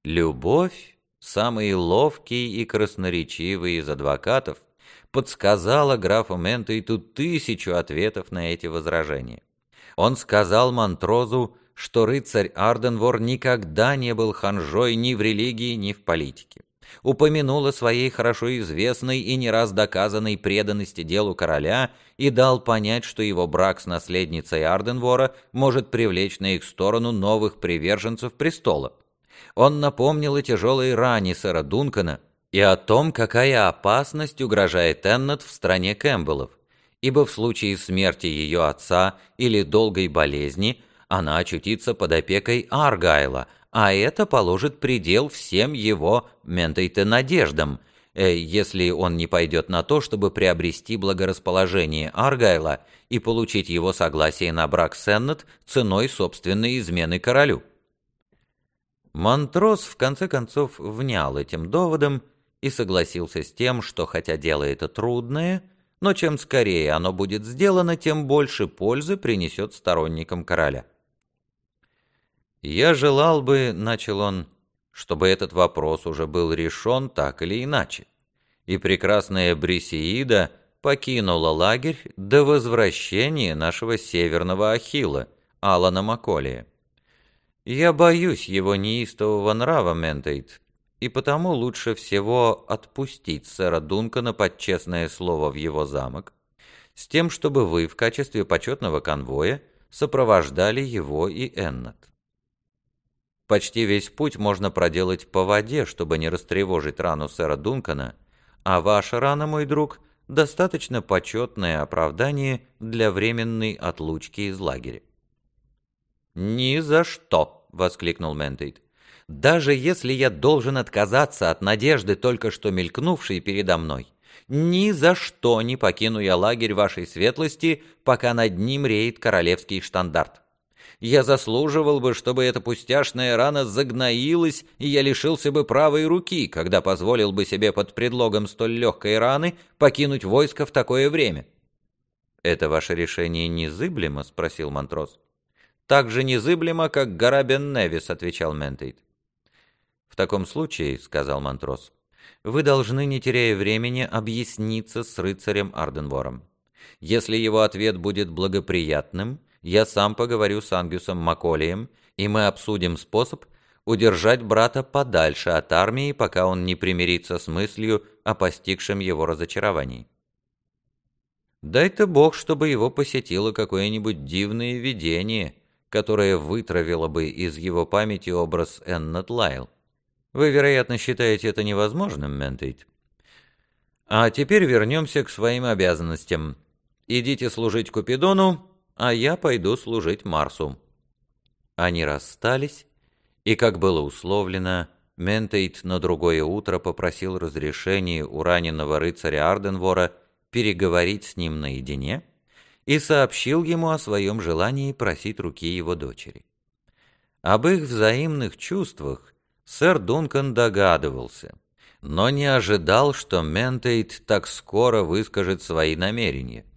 Любовь, самый ловкий и красноречивый из адвокатов, подсказала графу Ментейту 1000 ответов на эти возражения. Он сказал Монтрозу, что рыцарь Арденвор никогда не был ханжой ни в религии, ни в политике. Упомянул о своей хорошо известной и не раз доказанной преданности делу короля и дал понять, что его брак с наследницей Арденвора может привлечь на их сторону новых приверженцев престола. Он напомнил о тяжелой ране сэра Дункана и о том, какая опасность угрожает Эннет в стране Кэмпбеллов, ибо в случае смерти ее отца или долгой болезни она очутится под опекой Аргайла, а это положит предел всем его Ментейта надеждам, если он не пойдет на то, чтобы приобрести благорасположение Аргайла и получить его согласие на брак с Эннет ценой собственной измены королю. Монтроз в конце концов внял этим доводом и согласился с тем, что хотя дело это трудное, но чем скорее оно будет сделано, тем больше пользы принесет сторонникам короля. «Я желал бы, — начал он, — чтобы этот вопрос уже был решен так или иначе, и прекрасная Брисеида покинула лагерь до возвращения нашего северного Ахилла, Алана Маколия. Я боюсь его неистового нрава, Ментейт, и потому лучше всего отпустить сэра Дункана под честное слово в его замок, с тем, чтобы вы в качестве почетного конвоя сопровождали его и Эннет. Почти весь путь можно проделать по воде, чтобы не растревожить рану сэра Дункана, а ваша рана, мой друг, достаточно почетное оправдание для временной отлучки из лагеря». «Ни за что!» — воскликнул Ментейт. «Даже если я должен отказаться от надежды, только что мелькнувшей передо мной, ни за что не покину я лагерь вашей светлости, пока над ним реет королевский штандарт. Я заслуживал бы, чтобы эта пустяшная рана загноилась, и я лишился бы правой руки, когда позволил бы себе под предлогом столь легкой раны покинуть войско в такое время». «Это ваше решение незыблемо?» — спросил Монтроз. «Так же незыблемо, как гора Бен-Невис», — отвечал Ментейт. «В таком случае, — сказал Монтроз, — вы должны, не теряя времени, объясниться с рыцарем Арденвором. Если его ответ будет благоприятным, я сам поговорю с Ангюсом Маколием, и мы обсудим способ удержать брата подальше от армии, пока он не примирится с мыслью о постигшем его разочаровании. Дай-то Бог, чтобы его посетило какое-нибудь дивное видение, которое вытравило бы из его памяти образ Эннет Лайл. Вы, вероятно, считаете это невозможным, Ментейт. А теперь вернемся к своим обязанностям. Идите служить Купидону, а я пойду служить Марсу». Они расстались, и, как было условлено, Ментейт на другое утро попросил разрешения у раненого рыцаря Арденвора переговорить с ним наедине и сообщил ему о своем желании просить руки его дочери. Об их взаимных чувствах сэр Дункан догадывался, но не ожидал, что Ментейт так скоро выскажет свои намерения.